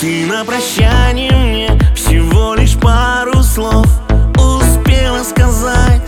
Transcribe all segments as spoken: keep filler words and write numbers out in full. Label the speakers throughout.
Speaker 1: Ты на прощание мне всего лишь пару слов успела сказать,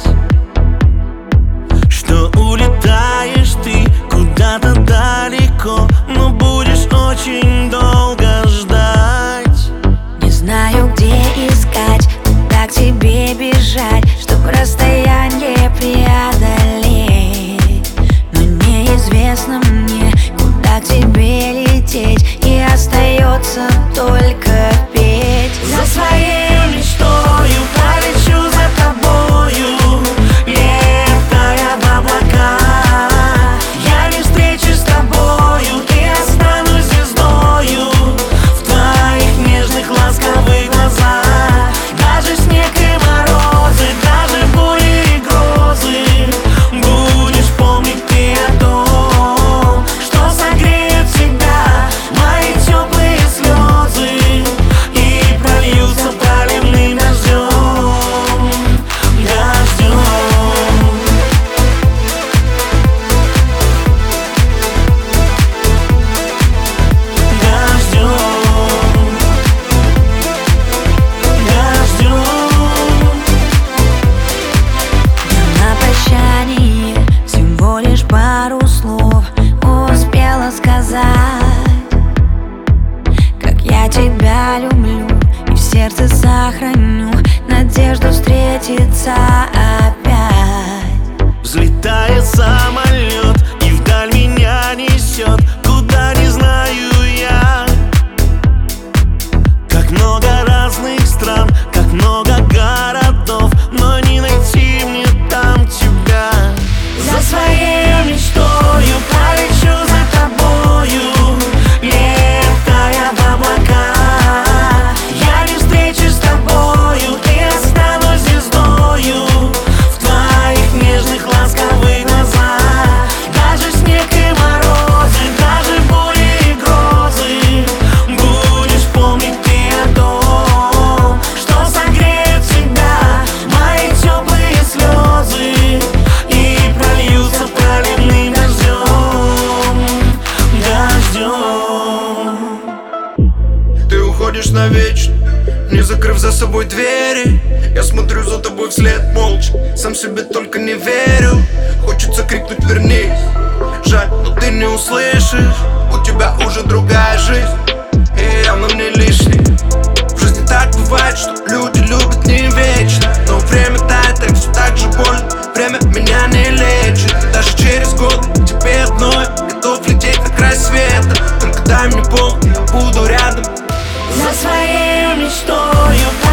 Speaker 1: что улетаешь ты куда-то далеко, но будешь очень долго ждать.
Speaker 2: Не знаю, где искать, куда к тебе бежать, чтобы расстояние преодолеть. Но неизвестно мне, куда к тебе лететь, и остается только петь.
Speaker 1: За своей мечтою полечу за тобою, летая в облака. Я не встречусь с тобою и останусь звездою в твоих нежных ласковых глазах. Даже снег и морозы, даже бури и грозы, будешь помнить ты о том, что согреет всегда мои теплые слезы и прольются проливным дождем, дождем.
Speaker 2: На прощание всего лишь пару слов успела сказать, как я тебя люблю и в сердце сохраню надежду встретиться опять.
Speaker 1: Взлетает самолет и вдаль меня несет, куда не знаю я. Как много разных стран, как много городов, но не найти мне там тебя. За своей мечтою полечу за тобою, летая в облака. Я не встречусь с тобою и останусь звездою в твоих нежных ласковых глазах. Даже снег и морозы, даже бури и грозы, будешь помнить ты о том, что согреет всегда мои теплые слезы и прольются проливным дождем, дождем.
Speaker 3: Ты уходишь навечно, не закрыв за собой двери. Я смотрю за тобой вслед молча, сам себе только не верю. Хочется крикнуть вернись, жаль, но ты не услышишь. У тебя уже другая жизнь, и явно мне лишний. В жизни так бывает, что люди любят не вечно, но время тает, и все так же больно. Время меня не лечит, даже через год тебе одной готов лететь на край света. Только дай мне повод, я буду рядом.
Speaker 1: За своей мечтою